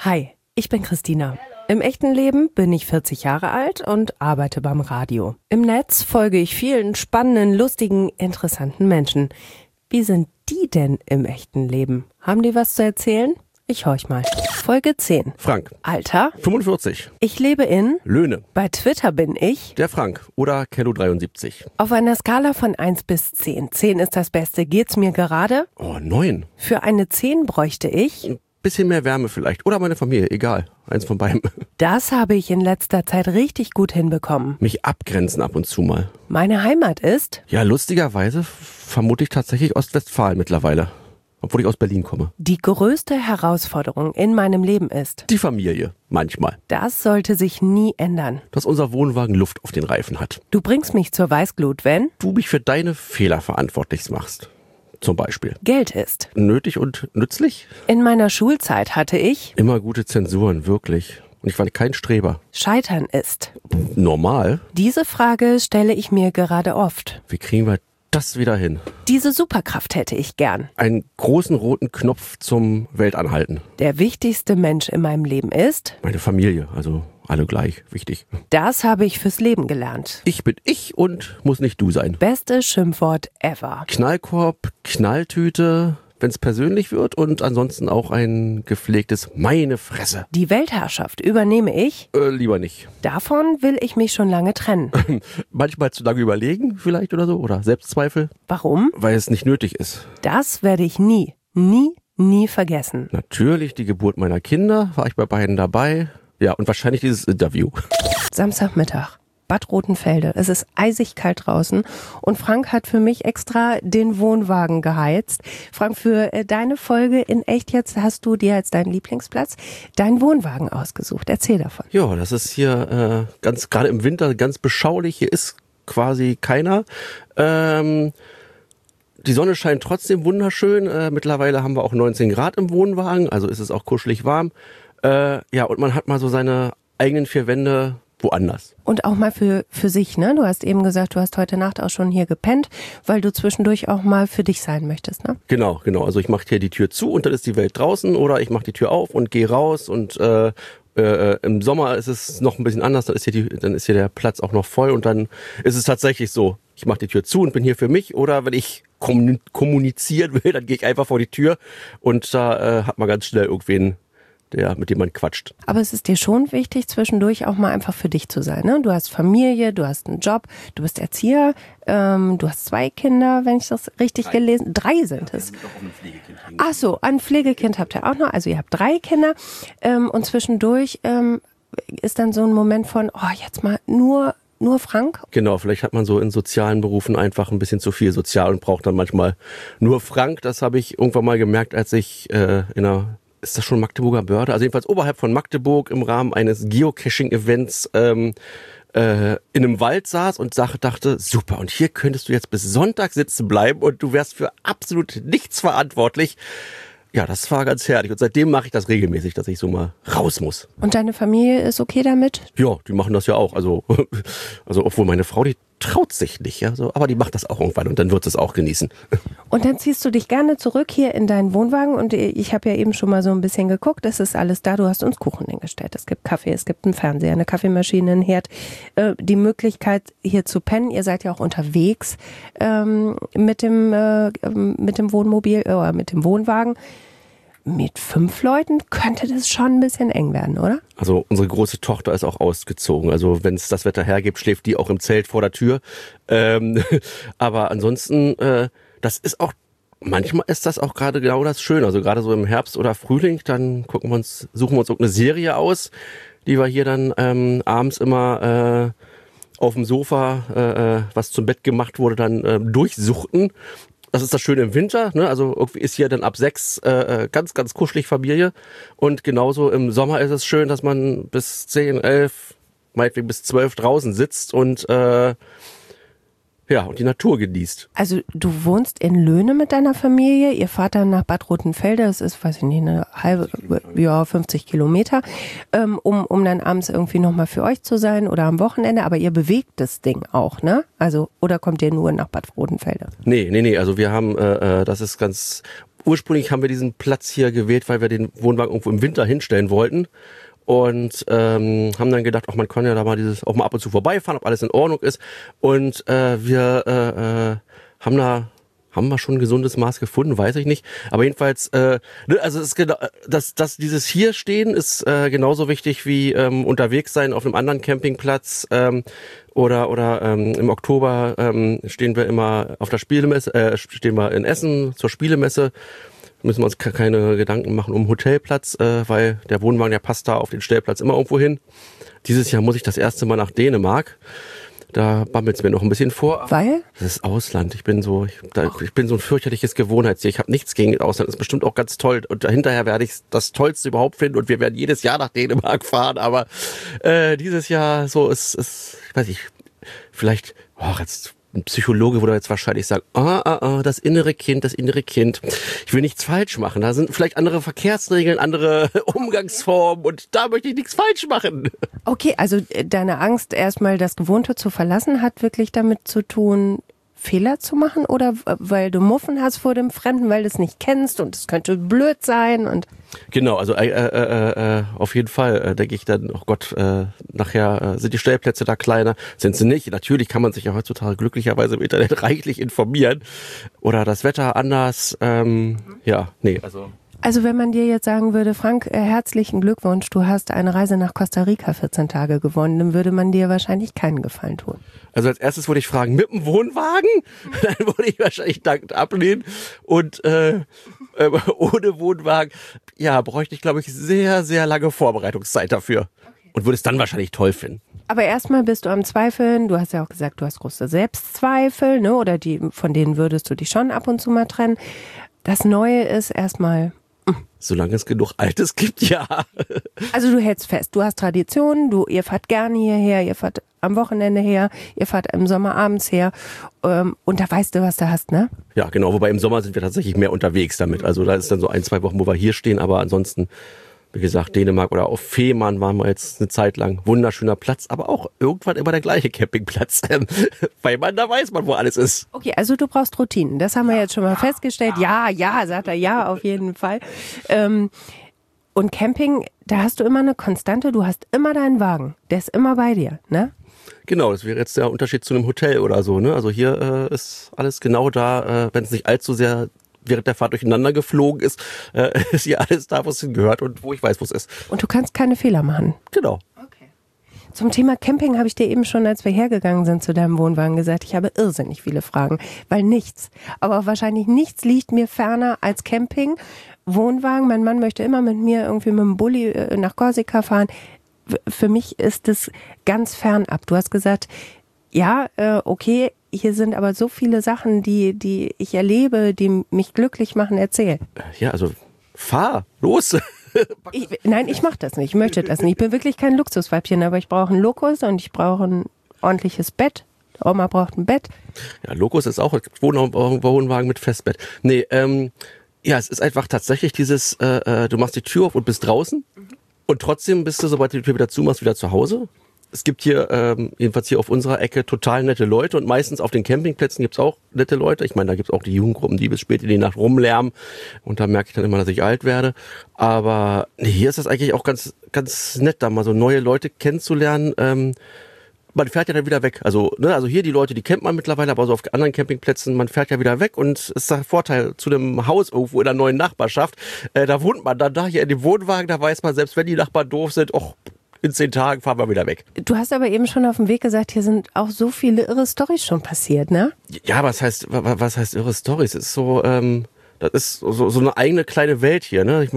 Hi, ich bin Christina. Im echten Leben bin ich 40 Jahre alt und arbeite beim Radio. Im Netz folge ich vielen spannenden, lustigen, interessanten Menschen. Wie sind die denn im echten Leben? Haben die was zu erzählen? Ich horch mal. Folge 10. Frank. Alter? 45. Ich lebe in? Löhne. Bei Twitter bin ich? Der Frank oder Kello73. Auf einer Skala von 1 bis 10. 10 ist das Beste. Geht's mir gerade? Oh, 9. Für eine 10 bräuchte ich? Ein bisschen mehr Wärme vielleicht. Oder meine Familie, egal. Eins von beiden. Das habe ich in letzter Zeit richtig gut hinbekommen. Mich abgrenzen ab und zu mal. Meine Heimat ist? Ja, lustigerweise vermute ich tatsächlich Ostwestfalen mittlerweile. Obwohl ich aus Berlin komme. Die größte Herausforderung in meinem Leben ist? Die Familie, manchmal. Das sollte sich nie ändern. Dass unser Wohnwagen Luft auf den Reifen hat. Du bringst mich zur Weißglut, wenn? Du mich für deine Fehler verantwortlich machst. Zum Beispiel. Geld ist? Nötig und nützlich? In meiner Schulzeit hatte ich? Immer gute Zensuren, wirklich. Und ich war kein Streber. Scheitern ist? Normal? Diese Frage stelle ich mir gerade oft. Wie kriegen wir das wieder hin? Diese Superkraft hätte ich gern. Einen großen roten Knopf zum Weltanhalten. Der wichtigste Mensch in meinem Leben ist? Meine Familie, also alle gleich wichtig. Das habe ich fürs Leben gelernt. Ich bin ich und muss nicht du sein. Bestes Schimpfwort ever. Knallkorb, Knalltüte, wenn es persönlich wird, und ansonsten auch ein gepflegtes meine Fresse. Die Weltherrschaft übernehme ich? Lieber nicht. Davon will ich mich schon lange trennen. Manchmal zu lange überlegen vielleicht oder so, oder Selbstzweifel. Warum? Weil es nicht nötig ist. Das werde ich nie vergessen. Natürlich die Geburt meiner Kinder, war ich bei beiden dabei. Ja, und wahrscheinlich dieses Interview. Samstagmittag, Bad Rotenfelde. Es ist eisig kalt draußen und Frank hat für mich extra den Wohnwagen geheizt. Frank, für deine Folge in Echt jetzt hast du dir als deinen Lieblingsplatz deinen Wohnwagen ausgesucht. Erzähl davon. Ja, das ist hier ganz gerade im Winter ganz beschaulich. Hier ist quasi keiner. Die Sonne scheint trotzdem wunderschön. Mittlerweile haben wir auch 19 Grad im Wohnwagen, also ist es auch kuschelig warm. Ja, und man hat mal so seine eigenen vier Wände woanders. Und auch mal für sich, ne? Du hast eben gesagt, du hast heute Nacht auch schon hier gepennt, weil du zwischendurch auch mal für dich sein möchtest, ne? Genau. Also ich mache hier die Tür zu und dann ist die Welt draußen, oder ich mache die Tür auf und gehe raus, und im Sommer ist es noch ein bisschen anders, dann ist hier der Platz auch noch voll, und dann ist es tatsächlich so, ich mache die Tür zu und bin hier für mich, oder wenn ich kommunizieren will, dann gehe ich einfach vor die Tür, und da hat man ganz schnell irgendwen, mit dem man quatscht. Aber es ist dir schon wichtig, zwischendurch auch mal einfach für dich zu sein, ne? Du hast Familie, du hast einen Job, du bist Erzieher, du hast 2 Kinder, wenn ich das richtig gelesen... 3 sind es. Ach so, ein Pflegekind habt ihr auch noch, also ihr habt 3 Kinder, und zwischendurch ist dann so ein Moment von, jetzt mal nur Frank? Genau, vielleicht hat man so in sozialen Berufen einfach ein bisschen zu viel sozial und braucht dann manchmal nur Frank. Das habe ich irgendwann mal gemerkt, als ich ist das schon Magdeburger Börde? Also jedenfalls oberhalb von Magdeburg im Rahmen eines Geocaching-Events in einem Wald saß und dachte, super, und hier könntest du jetzt bis Sonntag sitzen bleiben und du wärst für absolut nichts verantwortlich. Ja, das war ganz herrlich, und seitdem mache ich das regelmäßig, dass ich so mal raus muss. Und deine Familie ist okay damit? Ja, die machen das ja auch. Also obwohl meine Frau, die traut sich nicht, ja, so, aber die macht das auch irgendwann, und dann wird sie es auch genießen. Und dann ziehst du dich gerne zurück hier in deinen Wohnwagen, und ich habe ja eben schon mal so ein bisschen geguckt, es ist alles da, du hast uns Kuchen hingestellt, es gibt Kaffee, es gibt einen Fernseher, eine Kaffeemaschine, einen Herd, die Möglichkeit hier zu pennen, ihr seid ja auch unterwegs mit dem Wohnmobil oder mit dem Wohnwagen. Mit 5 Leuten könnte das schon ein bisschen eng werden, oder? Also unsere große Tochter ist auch ausgezogen. Also wenn es das Wetter hergibt, schläft die auch im Zelt vor der Tür. Aber ansonsten, das ist auch, manchmal ist das auch gerade genau das Schöne. Also gerade so im Herbst oder Frühling, dann suchen wir uns irgendeine Serie aus, die wir hier dann abends immer auf dem Sofa, was zum Bett gemacht wurde, dann durchsuchten. Das ist das Schöne im Winter, ne? Also irgendwie ist hier dann ab 6 ganz, ganz kuschelig Familie. Und genauso im Sommer ist es schön, dass man bis 10, 11, meinetwegen bis 12 draußen sitzt und und die Natur genießt. Also du wohnst in Löhne mit deiner Familie, ihr fahrt dann nach Bad Rotenfelde, das ist, weiß ich nicht, 50 Kilometer, um dann abends irgendwie nochmal für euch zu sein oder am Wochenende, aber ihr bewegt das Ding auch, ne? Also, oder kommt ihr nur nach Bad Rotenfelde? Nee, also wir haben, das ist ganz ursprünglich haben wir diesen Platz hier gewählt, weil wir den Wohnwagen irgendwo im Winter hinstellen wollten. Und haben dann gedacht, ach, man kann ja da mal auch mal ab und zu vorbeifahren, ob alles in Ordnung ist. Und wir haben wir schon ein gesundes Maß gefunden, weiß ich nicht. Aber jedenfalls, also es ist genau, dass dieses hier stehen ist genauso wichtig wie unterwegs sein auf einem anderen Campingplatz. Oder im Oktober stehen wir immer auf der Spielemesse, stehen wir in Essen zur Spielemesse. Müssen wir uns keine Gedanken machen um Hotelplatz, weil der Wohnwagen, der passt da auf den Stellplatz immer irgendwo hin. Dieses Jahr muss ich das erste Mal nach Dänemark. Da bammelt es mir noch ein bisschen vor. Weil? Das ist Ausland. Ich bin so ein fürchterliches Gewohnheitstier. Ich habe nichts gegen das Ausland. Das ist bestimmt auch ganz toll. Und hinterher werde ich das Tollste überhaupt finden. Und wir werden jedes Jahr nach Dänemark fahren. Aber dieses Jahr so ist, ich weiß nicht, vielleicht, jetzt ein Psychologe würde jetzt wahrscheinlich sagen, das innere Kind. Ich will nichts falsch machen. Da sind vielleicht andere Verkehrsregeln, andere Umgangsformen und da möchte ich nichts falsch machen. Okay, also deine Angst, erstmal das Gewohnte zu verlassen, hat wirklich damit zu tun, Fehler zu machen oder weil du Muffen hast vor dem Fremden, weil du es nicht kennst und es könnte blöd sein und... Genau, also auf jeden Fall denke ich dann, oh Gott, nachher sind die Stellplätze da kleiner, sind sie nicht. Natürlich kann man sich ja heutzutage glücklicherweise im Internet reichlich informieren oder das Wetter anders, Also wenn man dir jetzt sagen würde, Frank, herzlichen Glückwunsch, du hast eine Reise nach Costa Rica 14 Tage gewonnen, dann würde man dir wahrscheinlich keinen Gefallen tun. Also als erstes würde ich fragen, mit dem Wohnwagen? Dann würde ich wahrscheinlich dankend ablehnen. Und ohne Wohnwagen, ja, bräuchte ich, glaube ich, sehr, sehr lange Vorbereitungszeit dafür. Und würde es dann wahrscheinlich toll finden. Aber erstmal bist du am Zweifeln. Du hast ja auch gesagt, du hast große Selbstzweifel, ne? Oder von denen würdest du dich schon ab und zu mal trennen. Das Neue ist erstmal... Solange es genug Altes gibt, ja. Also du hältst fest, du hast Traditionen, ihr fahrt gerne hierher, ihr fahrt am Wochenende her, ihr fahrt im Sommer abends her und da weißt du, was du hast, ne? Ja, genau, wobei im Sommer sind wir tatsächlich mehr unterwegs damit. Also da ist dann so 1-2 Wochen, wo wir hier stehen, aber ansonsten, wie gesagt, Dänemark oder auf Fehmarn waren wir jetzt eine Zeit lang. Wunderschöner Platz, aber auch irgendwann immer der gleiche Campingplatz, weil da weiß man, wo alles ist. Okay, also du brauchst Routinen, das haben wir jetzt schon mal festgestellt. Ja, sagt er, ja, auf jeden Fall. Und Camping, da hast du immer eine Konstante, du hast immer deinen Wagen, der ist immer bei dir, ne? Genau, das wäre jetzt der Unterschied zu einem Hotel oder so, ne? Also hier ist alles genau da, wenn es nicht allzu sehr während der Fahrt durcheinander geflogen ist hier alles da, wo es hingehört und wo ich weiß, wo es ist. Und du kannst keine Fehler machen. Genau. Okay. Zum Thema Camping habe ich dir eben schon, als wir hergegangen sind zu deinem Wohnwagen, gesagt, ich habe irrsinnig viele Fragen, weil aber wahrscheinlich nichts liegt mir ferner als Camping, Wohnwagen. Mein Mann möchte immer mit mir irgendwie mit dem Bulli nach Korsika fahren. Für mich ist es ganz fernab. Du hast gesagt, ja, okay, hier sind aber so viele Sachen, die ich erlebe, die mich glücklich machen, erzähl. Ja, also fahr, los. Nein, ich mache das nicht, ich möchte das nicht. Ich bin wirklich kein Luxusweibchen, aber ich brauche einen Lokus und ich brauche ein ordentliches Bett. Oma braucht ein Bett. Ja, Lokus ist auch, es gibt Wohnwagen mit Festbett. Nee, ja, es ist einfach tatsächlich dieses, du machst die Tür auf und bist draußen und trotzdem bist du, sobald du die Tür wieder zumachst, wieder zu Hause. Es gibt hier, jedenfalls hier auf unserer Ecke, total nette Leute und meistens auf den Campingplätzen gibt's auch nette Leute. Ich meine, da gibt's auch die Jugendgruppen, die bis spät in die Nacht rumlärmen und da merke ich dann immer, dass ich alt werde. Aber hier ist das eigentlich auch ganz, ganz nett, da mal so neue Leute kennenzulernen. Man fährt ja dann wieder weg. Also hier die Leute, die kennt man mittlerweile, aber so auf anderen Campingplätzen, man fährt ja wieder weg und es ist der Vorteil zu einem Haus irgendwo in der neuen Nachbarschaft. Da wohnt man dann da hier in dem Wohnwagen, da weiß man, selbst wenn die Nachbarn doof sind, in 10 Tagen fahren wir wieder weg. Du hast aber eben schon auf dem Weg gesagt, hier sind auch so viele irre Storys schon passiert, ne? Ja, was heißt irre Storys? Es ist so, das ist so eine eigene kleine Welt hier, ne?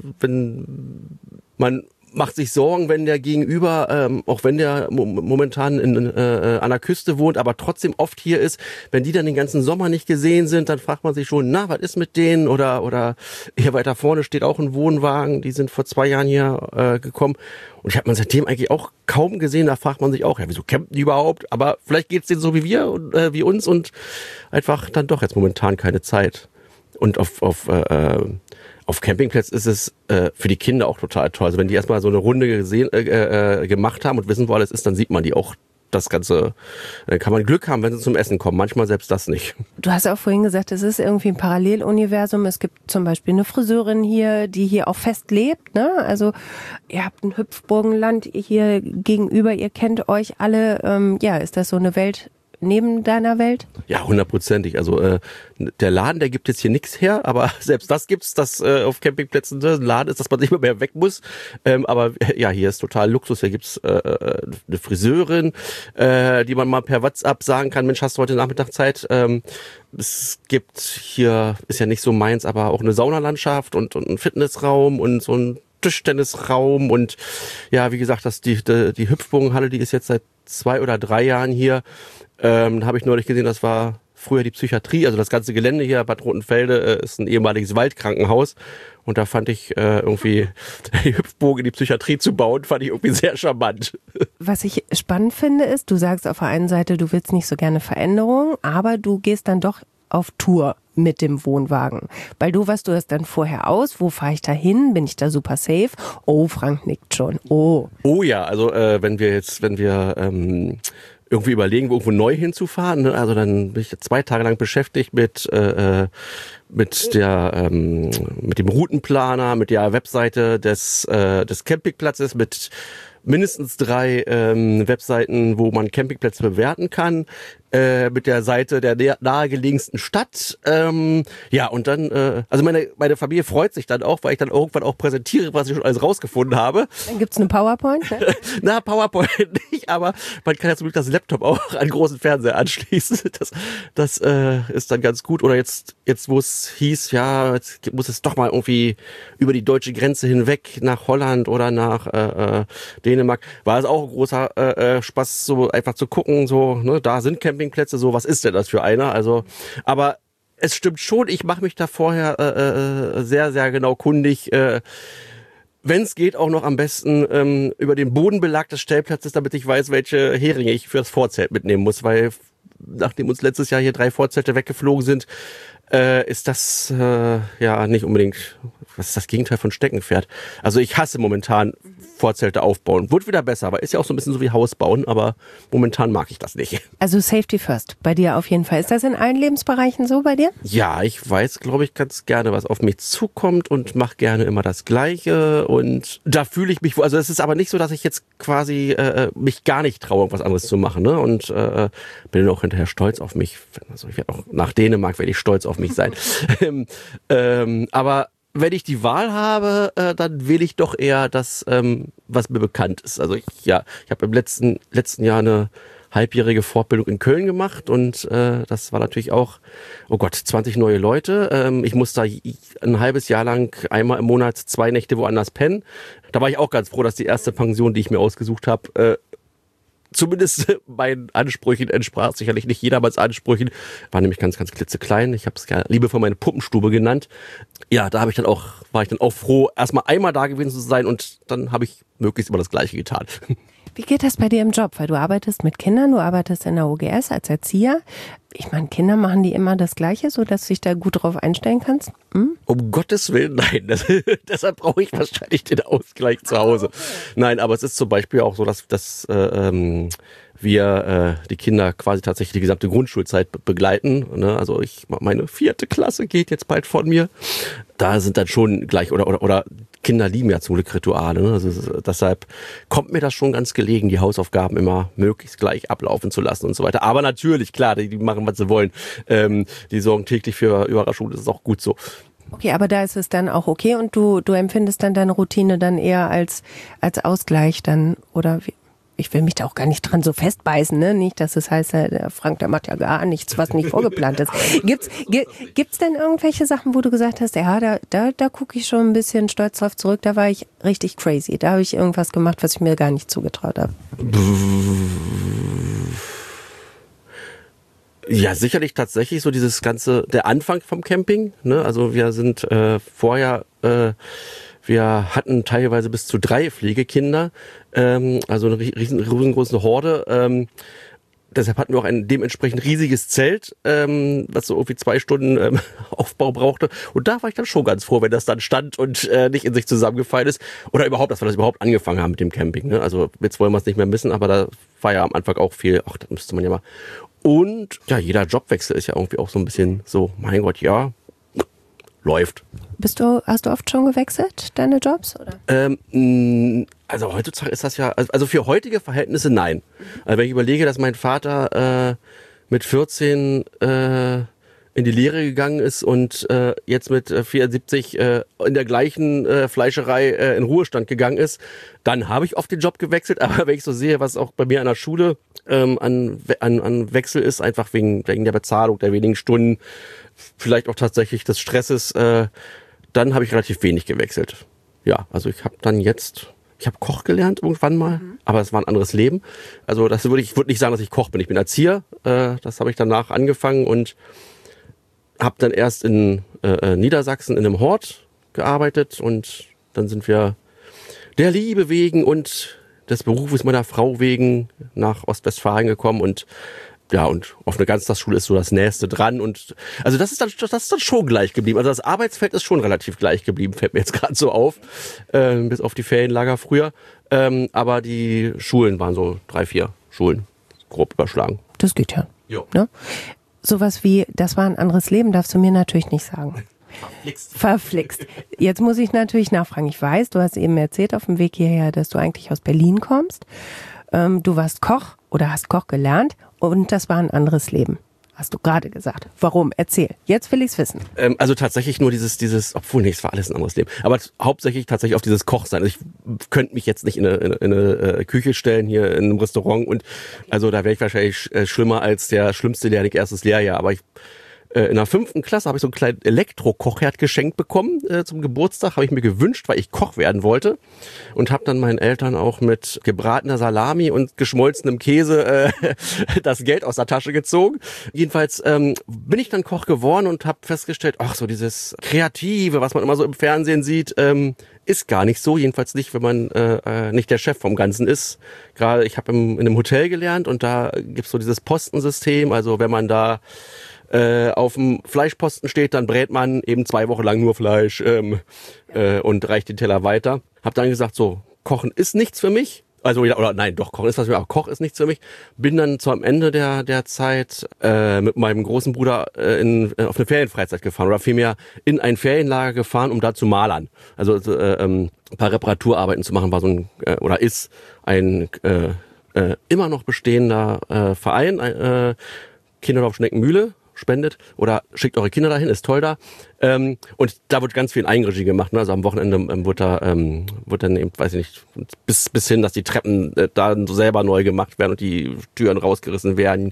Man macht sich Sorgen, wenn der Gegenüber, auch wenn der momentan an der Küste wohnt, aber trotzdem oft hier ist, wenn die dann den ganzen Sommer nicht gesehen sind, dann fragt man sich schon, na, was ist mit denen? Oder hier weiter vorne steht auch ein Wohnwagen, die sind vor 2 Jahren hier gekommen und ich habe man seitdem eigentlich auch kaum gesehen, da fragt man sich auch, ja, wieso campen die überhaupt? Aber vielleicht geht's denen so wie wir und wie uns und einfach dann doch jetzt momentan keine Zeit. Und auf Campingplätzen ist es für die Kinder auch total toll. Also wenn die erstmal so eine Runde gemacht haben und wissen, wo alles ist, dann sieht man die auch das Ganze, dann kann man Glück haben, wenn sie zum Essen kommen. Manchmal selbst das nicht. Du hast auch vorhin gesagt, es ist irgendwie ein Paralleluniversum. Es gibt zum Beispiel eine Friseurin hier, die hier auch fest lebt, ne? Also ihr habt ein Hüpfburgenland hier gegenüber, ihr kennt euch alle. Ist das so eine Welt neben deiner Welt? Ja, 100%. Also der Laden, der gibt jetzt hier nichts her, aber selbst das gibt's, dass auf Campingplätzen ein Laden ist, dass man nicht mehr weg muss. Aber ja, hier ist total Luxus. Hier gibt's eine Friseurin, die man mal per WhatsApp sagen kann, Mensch, hast du heute Nachmittag Zeit? Es gibt hier, ist ja nicht so meins, aber auch eine Saunalandschaft und einen Fitnessraum und so ein Tischtennisraum und ja, wie gesagt, die Hüpfbogenhalle, die ist jetzt seit 2 oder 3 Jahren hier. Habe ich neulich gesehen, das war früher die Psychiatrie, also das ganze Gelände hier, Bad Rotenfelde, ist ein ehemaliges Waldkrankenhaus und da fand ich irgendwie die Hüpfburg in die Psychiatrie zu bauen, fand ich irgendwie sehr charmant. Was ich spannend finde ist, du sagst auf der einen Seite, du willst nicht so gerne Veränderungen, aber du gehst dann doch auf Tour mit dem Wohnwagen. Weil du hast dann vorher aus, wo fahre ich da hin, bin ich da super safe? Oh, Frank nickt schon, oh. Oh ja, also wenn wir irgendwie überlegen, irgendwo neu hinzufahren, ne? Also dann bin ich 2 Tage lang beschäftigt mit dem Routenplaner, mit der Webseite des Campingplatzes, mit mindestens 3 Webseiten, wo man Campingplätze bewerten kann, mit der Seite der nahegelegensten Stadt. Ja, und dann, also meine Familie freut sich dann auch, weil ich dann irgendwann auch präsentiere, was ich schon alles rausgefunden habe. Dann gibt's eine PowerPoint, ne? Na, PowerPoint nicht, aber man kann ja zum Glück das Laptop auch an einen großen Fernseher anschließen. Das ist dann ganz gut. Oder jetzt wo es hieß, ja, jetzt muss es doch mal irgendwie über die deutsche Grenze hinweg nach Holland oder nach Dänemark, war es auch ein großer Spaß, so einfach zu gucken, so, ne, da sind Campingplätze, so, was ist denn das für einer? Also, aber es stimmt schon, ich mache mich da vorher sehr, sehr genau kundig, wenn es geht, auch noch am besten über den Bodenbelag des Stellplatzes, damit ich weiß, welche Heringe ich für das Vorzelt mitnehmen muss, weil nachdem uns letztes Jahr hier 3 Vorzelte weggeflogen sind, ist das ja nicht unbedingt, was ist das Gegenteil von Steckenpferd? Also ich hasse momentan Vorzelte aufbauen. Wird wieder besser, aber ist ja auch so ein bisschen so wie Haus bauen, aber momentan mag ich das nicht. Also Safety first, bei dir auf jeden Fall. Ist das in allen Lebensbereichen so bei dir? Ja, ich weiß, glaube ich, ganz gerne, was auf mich zukommt und mache gerne immer das Gleiche und da fühle ich mich, also es ist aber nicht so, dass ich jetzt quasi mich gar nicht traue, was anderes zu machen, ne? Und bin auch hinterher stolz auf mich. Also ich werde auch nach Dänemark werde ich stolz auf mich sein. Aber wenn ich die Wahl habe, dann wähle ich doch eher das, was mir bekannt ist. Also ich habe im letzten Jahr eine halbjährige Fortbildung in Köln gemacht und das war natürlich auch, 20 neue Leute. Ich muss da ein halbes Jahr lang einmal im Monat 2 Nächte woanders pennen. Da war ich auch ganz froh, dass die erste Pension, die ich mir ausgesucht habe, zumindest meinen Ansprüchen entsprach, sicherlich nicht jedermanns Ansprüchen, war nämlich ganz, ganz klitzeklein. Ich habe es ja liebevoll meine Puppenstube genannt. Ja, da war ich dann auch froh, erstmal einmal da gewesen zu sein und dann habe ich möglichst immer das Gleiche getan. Wie geht das bei dir im Job? Weil du arbeitest mit Kindern, du arbeitest in der OGS als Erzieher. Ich meine, Kinder machen die immer das Gleiche, so dass du dich da gut drauf einstellen kannst? Um Gottes Willen, nein. Deshalb brauche ich wahrscheinlich den Ausgleich zu Hause. Okay. Nein, aber es ist zum Beispiel auch so, dass wir die Kinder quasi tatsächlich die gesamte Grundschulzeit begleiten. Ne? Also meine 4. Klasse geht jetzt bald von mir. Da sind dann schon gleich, oder Kinder lieben ja zum Glück Rituale. Ne? Also deshalb kommt mir das schon ganz gelegen, die Hausaufgaben immer möglichst gleich ablaufen zu lassen und so weiter. Aber natürlich, klar, die machen, was sie wollen. Die sorgen täglich für Überraschungen, das ist auch gut so. Okay, aber da ist es dann auch okay und du empfindest dann deine Routine dann eher als Ausgleich dann, oder wie? Ich will mich da auch gar nicht dran so festbeißen, ne? Nicht, dass es heißt, der Frank, der macht ja gar nichts, was nicht vorgeplant ist. Gibt's denn irgendwelche Sachen, wo du gesagt hast, ja, da gucke ich schon ein bisschen stolz drauf zurück, da war ich richtig crazy, da habe ich irgendwas gemacht, was ich mir gar nicht zugetraut habe? Ja, sicherlich tatsächlich so dieses ganze, der Anfang vom Camping, ne? Also wir sind vorher, wir hatten teilweise bis zu 3 Pflegekinder, also eine riesengroße Horde. deshalb hatten wir auch ein dementsprechend riesiges Zelt, was so irgendwie 2 Stunden Aufbau brauchte. Und da war ich dann schon ganz froh, wenn das dann stand und nicht in sich zusammengefallen ist. Oder überhaupt, dass wir das überhaupt angefangen haben mit dem Camping. Ne? Also jetzt wollen wir es nicht mehr missen, aber da war ja am Anfang auch viel, ach, das müsste man ja mal. Und ja, jeder Jobwechsel ist ja irgendwie auch so ein bisschen so, mein Gott, ja, läuft. Hast du oft schon gewechselt, deine Jobs? Oder? Also heutzutage ist das ja, also für heutige Verhältnisse nein. Also wenn ich überlege, dass mein Vater mit 14 in die Lehre gegangen ist und jetzt mit 74 in der gleichen Fleischerei in Ruhestand gegangen ist, dann habe ich oft den Job gewechselt. Aber wenn ich so sehe, was auch bei mir an der Schule an Wechsel ist, einfach wegen der Bezahlung, der wenigen Stunden, vielleicht auch tatsächlich des Stresses, dann habe ich relativ wenig gewechselt. Ja, also ich habe Koch gelernt irgendwann mal, aber es war ein anderes Leben. Also ich würde nicht sagen, dass ich Koch bin. Ich bin Erzieher. Das habe ich danach angefangen und habe dann erst in Niedersachsen in einem Hort gearbeitet und dann sind wir der Liebe wegen und des Berufes meiner Frau wegen nach Ostwestfalen gekommen und ja, und auf eine Ganztagsschule ist so das Nächste dran und also das ist dann schon gleich geblieben. Also das Arbeitsfeld ist schon relativ gleich geblieben, fällt mir jetzt gerade so auf, bis auf die Ferienlager früher. Aber die Schulen waren so 3, 4 Schulen, grob überschlagen. Das geht ja. Jo. Ne? Sowas wie, das war ein anderes Leben, darfst du mir natürlich nicht sagen. Verflixt. Jetzt muss ich natürlich nachfragen. Ich weiß, du hast eben erzählt auf dem Weg hierher, dass du eigentlich aus Berlin kommst. Du warst Koch oder hast Koch gelernt und das war ein anderes Leben. Hast du gerade gesagt. Warum? Erzähl. Jetzt will ich's wissen. Also tatsächlich nur dieses, obwohl nicht, es war alles ein anderes Leben. Aber hauptsächlich tatsächlich auf dieses Koch sein. Also ich könnte mich jetzt nicht in eine Küche stellen hier in einem Restaurant und also da wäre ich wahrscheinlich schlimmer als der schlimmste Lehrling erstes Lehrjahr. Aber in der 5. Klasse habe ich so einen kleinen Elektrokochherd geschenkt bekommen zum Geburtstag. Habe ich mir gewünscht, weil ich Koch werden wollte. Und habe dann meinen Eltern auch mit gebratener Salami und geschmolzenem Käse das Geld aus der Tasche gezogen. Jedenfalls bin ich dann Koch geworden und habe festgestellt, ach so dieses Kreative, was man immer so im Fernsehen sieht, ist gar nicht so. Jedenfalls nicht, wenn man nicht der Chef vom Ganzen ist. Gerade ich habe in einem Hotel gelernt und da gibt's so dieses Postensystem. Also wenn man da auf dem Fleischposten steht, dann brät man eben 2 Wochen lang nur Fleisch und reicht den Teller weiter. Hab dann gesagt, so, Kochen ist nichts für mich. Also, oder nein, doch, Kochen ist was für mich, aber Koch ist nichts für mich. Bin dann zum Ende der Zeit mit meinem großen Bruder auf eine Ferienfreizeit gefahren oder vielmehr in ein Ferienlager gefahren, um da zu malern. Also ein paar Reparaturarbeiten zu machen, war so ein, oder ist ein immer noch bestehender Verein, Kinderdorf Schneckenmühle. Spendet oder schickt eure Kinder dahin, ist toll da. Und da wird ganz viel in Eigenregie gemacht. Ne? Also am Wochenende wird dann eben, weiß ich nicht, bis hin, dass die Treppen da selber neu gemacht werden und die Türen rausgerissen werden.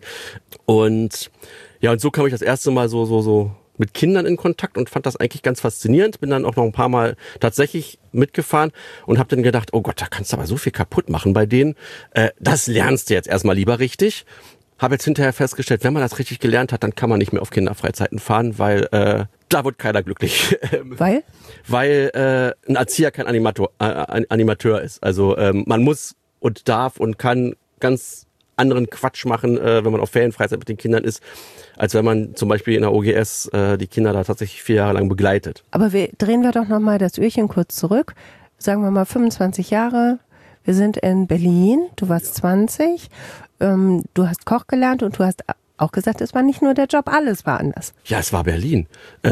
Und ja, und so kam ich das erste Mal so mit Kindern in Kontakt und fand das eigentlich ganz faszinierend. Bin dann auch noch ein paar Mal tatsächlich mitgefahren und habe dann gedacht, oh Gott, da kannst du aber so viel kaputt machen bei denen. Das lernst du jetzt erstmal lieber richtig. Habe jetzt hinterher festgestellt, wenn man das richtig gelernt hat, dann kann man nicht mehr auf Kinderfreizeiten fahren, weil da wird keiner glücklich. Weil? Weil ein Erzieher kein Animateur ist. Also man muss und darf und kann ganz anderen Quatsch machen, wenn man auf Ferienfreizeit mit den Kindern ist, als wenn man zum Beispiel in der OGS die Kinder da tatsächlich 4 Jahre lang begleitet. Aber drehen wir doch nochmal das Öhrchen kurz zurück. Sagen wir mal 25 Jahre. Wir sind in Berlin. Du warst 20. Du hast Koch gelernt und du hast auch gesagt, es war nicht nur der Job, alles war anders. Ja, es war Berlin.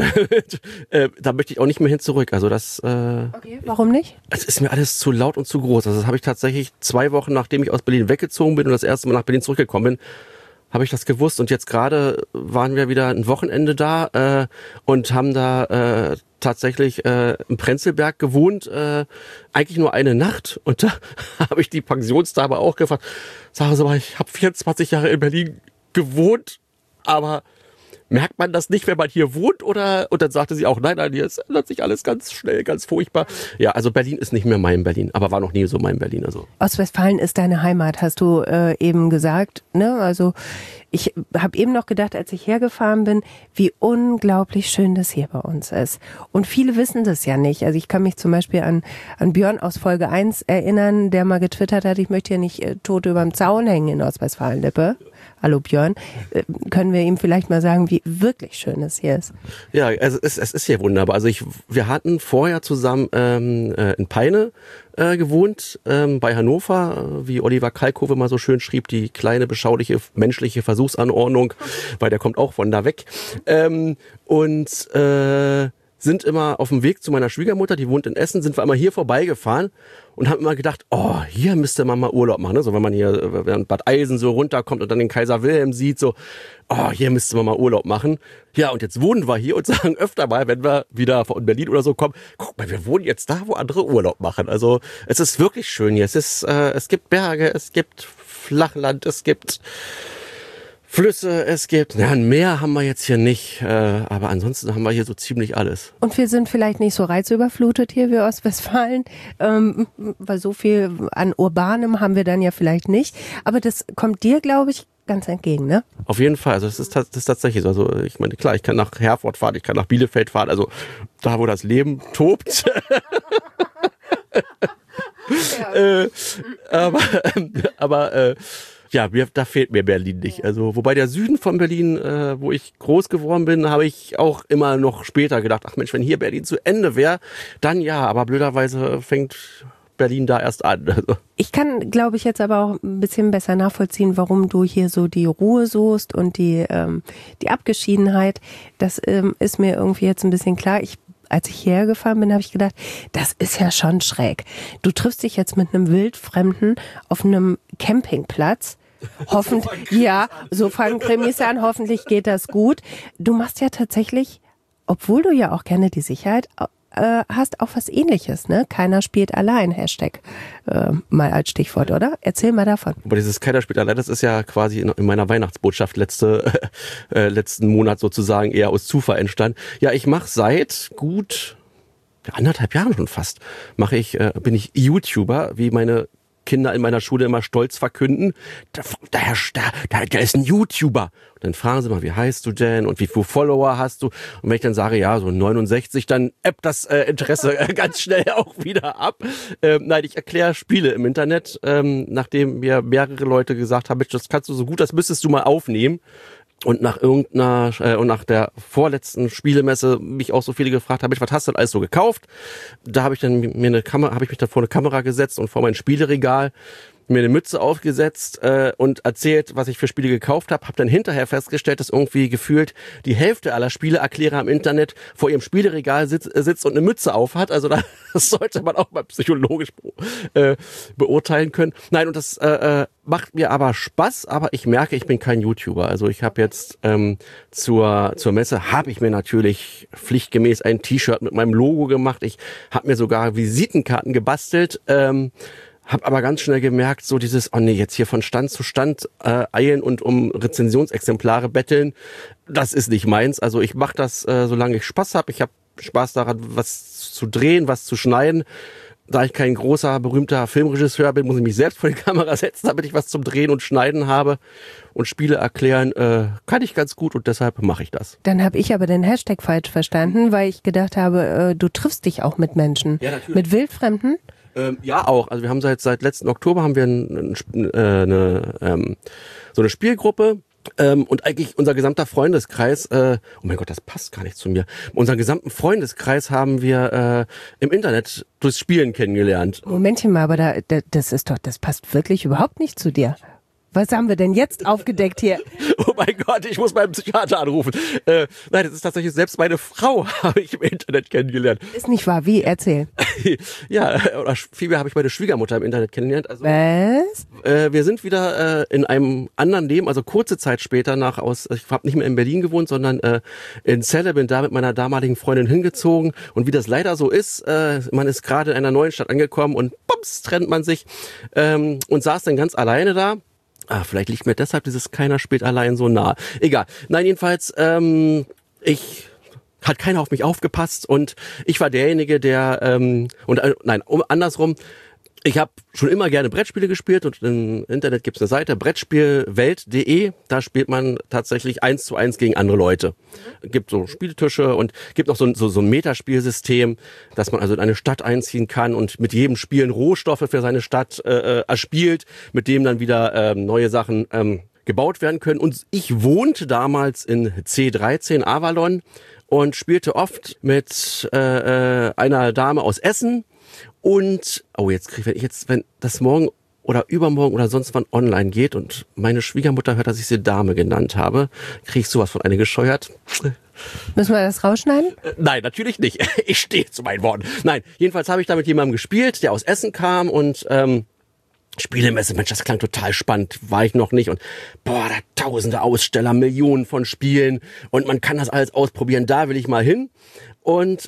Da möchte ich auch nicht mehr hin zurück. Also das. Okay, warum nicht? Es ist mir alles zu laut und zu groß. Also das habe ich tatsächlich 2 Wochen, nachdem ich aus Berlin weggezogen bin und das erste Mal nach Berlin zurückgekommen bin, habe ich das gewusst. Und jetzt gerade waren wir wieder ein Wochenende da und haben da tatsächlich im Prenzlberg gewohnt, eigentlich nur eine Nacht. Und da habe ich die Pensionsdame auch gefragt, sag mal, ich habe 24 Jahre in Berlin gewohnt, aber merkt man das nicht, wenn man hier wohnt? Oder? Und dann sagte sie auch, nein, hier ändert sich alles ganz schnell, ganz furchtbar. Ja, also Berlin ist nicht mehr mein Berlin, aber war noch nie so mein Berlin. Also. Ostwestfalen ist deine Heimat, hast du eben gesagt, ne? Also ich habe eben noch gedacht, als ich hergefahren bin, wie unglaublich schön das hier bei uns ist. Und viele wissen das ja nicht. Also ich kann mich zum Beispiel an Björn aus Folge 1 erinnern, der mal getwittert hat, ich möchte ja nicht tot überm Zaun hängen in Ostwestfalen-Lippe. Hallo Björn, können wir ihm vielleicht mal sagen, wie wirklich schön es hier ist? Ja, also es ist hier wunderbar. Also wir hatten vorher zusammen in Peine gewohnt, bei Hannover, wie Oliver Kalkofe mal so schön schrieb, die kleine, beschauliche, menschliche Versuchsanordnung, weil der kommt auch von da weg. Sind immer auf dem Weg zu meiner Schwiegermutter, die wohnt in Essen, sind wir immer hier vorbeigefahren und haben immer gedacht, oh, hier müsste man mal Urlaub machen. Ne? So, wenn man hier, wenn Bad Eisen so runterkommt und dann den Kaiser Wilhelm sieht, so, oh, hier müsste man mal Urlaub machen. Ja, und jetzt wohnen wir hier und sagen öfter mal, wenn wir wieder von Berlin oder so kommen, guck mal, wir wohnen jetzt da, wo andere Urlaub machen. Also es ist wirklich schön hier. Es gibt Berge, es gibt Flachland, es gibt Flüsse, es gibt, ein Meer haben wir jetzt hier nicht, aber ansonsten haben wir hier so ziemlich alles. Und wir sind vielleicht nicht so reizüberflutet hier wie Ostwestfalen, weil so viel an Urbanem haben wir dann ja vielleicht nicht. Aber das kommt dir, glaube ich, ganz entgegen, ne? Auf jeden Fall, also das ist tatsächlich so. Also ich meine, klar, ich kann nach Herford fahren, ich kann nach Bielefeld fahren, also da, wo das Leben tobt. Ja, da fehlt mir Berlin nicht. Also, wobei der Süden von Berlin, wo ich groß geworden bin, habe ich auch immer noch später gedacht, ach Mensch, wenn hier Berlin zu Ende wäre, dann ja, aber blöderweise fängt Berlin da erst an. Also. Ich kann, glaube ich, jetzt aber auch ein bisschen besser nachvollziehen, warum du hier so die Ruhe suchst und die Abgeschiedenheit. Das ist mir irgendwie jetzt ein bisschen klar. Als ich hierher gefahren bin, habe ich gedacht, das ist ja schon schräg. Du triffst dich jetzt mit einem Wildfremden auf einem Campingplatz. Hoffentlich, ja, so fangen Krimis an, hoffentlich geht das gut. Du machst ja tatsächlich, obwohl du ja auch gerne die Sicherheit hast, auch was Ähnliches, ne? Keiner spielt allein, Hashtag, mal als Stichwort, oder? Erzähl mal davon. Aber dieses Keiner spielt allein, das ist ja quasi in meiner Weihnachtsbotschaft letzten Monat sozusagen eher aus Zufall entstanden. Ja, ich mache seit gut 1,5 Jahren schon fast, bin ich YouTuber, wie meine Kinder in meiner Schule immer stolz verkünden, da ist ein YouTuber. Und dann fragen sie mal, wie heißt du denn und wie viele Follower hast du? Und wenn ich dann sage, ja, so 69, dann ebbt das Interesse ganz schnell auch wieder ab. Nein, ich erkläre Spiele im Internet, nachdem mir mehrere Leute gesagt haben, Mensch, das kannst du so gut, das müsstest du mal aufnehmen. Und nach der vorletzten Spielemesse mich auch so viele gefragt haben, was hast du denn alles so gekauft? Da habe ich mich dann vor eine Kamera gesetzt und vor mein Spieleregal mir eine Mütze aufgesetzt und erzählt, was ich für Spiele gekauft habe. Habe dann hinterher festgestellt, dass irgendwie gefühlt die Hälfte aller Spieleerklärer im Internet vor ihrem Spieleregal sitzt und eine Mütze auf hat. Also das sollte man auch mal psychologisch beurteilen können. Nein, und das macht mir aber Spaß, aber ich merke, ich bin kein YouTuber. Also ich habe jetzt zur Messe habe ich mir natürlich pflichtgemäß ein T-Shirt mit meinem Logo gemacht. Ich habe mir sogar Visitenkarten gebastelt. Hab aber ganz schnell gemerkt, so dieses, oh nee, jetzt hier von Stand zu Stand eilen und um Rezensionsexemplare betteln, das ist nicht meins. Also ich mache das, solange ich Spaß habe. Ich habe Spaß daran, was zu drehen, was zu schneiden. Da ich kein großer, berühmter Filmregisseur bin, muss ich mich selbst vor die Kamera setzen, damit ich was zum Drehen und Schneiden habe. Und Spiele erklären kann ich ganz gut und deshalb mache ich das. Dann habe ich aber den Hashtag falsch verstanden, weil ich gedacht habe, du triffst dich auch mit Menschen. Ja, natürlich. Mit Wildfremden? Ja, auch. Also wir haben seit letzten Oktober haben wir so eine Spielgruppe. Und eigentlich unser gesamter Freundeskreis, oh mein Gott, das passt gar nicht zu mir. Unseren gesamten Freundeskreis haben wir im Internet durchs Spielen kennengelernt. Momentchen mal, aber das passt wirklich überhaupt nicht zu dir. Was haben wir denn jetzt aufgedeckt hier? Oh mein Gott, ich muss meinen Psychiater anrufen. Nein, das ist tatsächlich, selbst meine Frau habe ich im Internet kennengelernt. Ist nicht wahr, wie? Erzähl. Ja, oder vielmehr habe ich meine Schwiegermutter im Internet kennengelernt. Also, was? Wir sind wieder in einem anderen Leben, also kurze Zeit später ich habe nicht mehr in Berlin gewohnt, sondern in Celle, bin da mit meiner damaligen Freundin hingezogen. Und wie das leider so ist, man ist gerade in einer neuen Stadt angekommen und bums, trennt man sich und saß dann ganz alleine da. Vielleicht liegt mir deshalb dieses Keiner spielt allein so nah. Egal. Nein, jedenfalls, hat keiner auf mich aufgepasst und ich war derjenige, der, andersrum, ich habe schon immer gerne Brettspiele gespielt und im Internet gibt's eine Seite, brettspielwelt.de, da spielt man tatsächlich 1:1 gegen andere Leute. Gibt so Spieltische und gibt noch so ein Metaspielsystem, dass man also in eine Stadt einziehen kann und mit jedem Spielen Rohstoffe für seine Stadt erspielt, mit dem dann wieder neue Sachen gebaut werden können. Und ich wohnte damals in C13 Avalon und spielte oft mit einer Dame aus Essen. Und, wenn das morgen oder übermorgen oder sonst wann online geht und meine Schwiegermutter hört, dass ich sie Dame genannt habe, kriege ich sowas von eine gescheuert. Müssen wir das rausschneiden? Nein, natürlich nicht. Ich stehe zu meinen Worten. Nein, jedenfalls habe ich da mit jemandem gespielt, der aus Essen kam und Spielemesse, Mensch, das klang total spannend, war ich noch nicht und da tausende Aussteller, Millionen von Spielen und man kann das alles ausprobieren, da will ich mal hin und